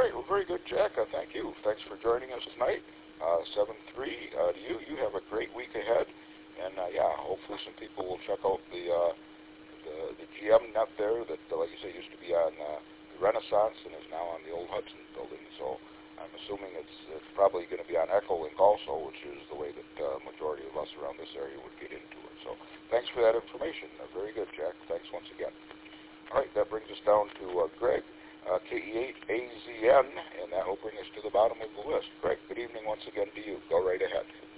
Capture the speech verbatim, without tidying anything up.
right, well, very good, Jack. Uh, thank you. Thanks for joining us tonight. Uh, seven three uh, to you. You have a great week ahead. And, uh, yeah, hopefully some people will check out the uh, the, the G M net there that, uh, like you say, used to be on uh, the Renaissance and is now on the old Hudson building. So I'm assuming it's, it's probably going to be on Echolink also, which is the way that uh, majority of us around this area would get into it. So thanks for that information. Uh, very good, Jack. Thanks once again. All right, that brings us down to uh, Greg. Uh, K E eight A Z N, and that will bring us to the bottom of the list. Greg, good evening once again to you. Go right ahead.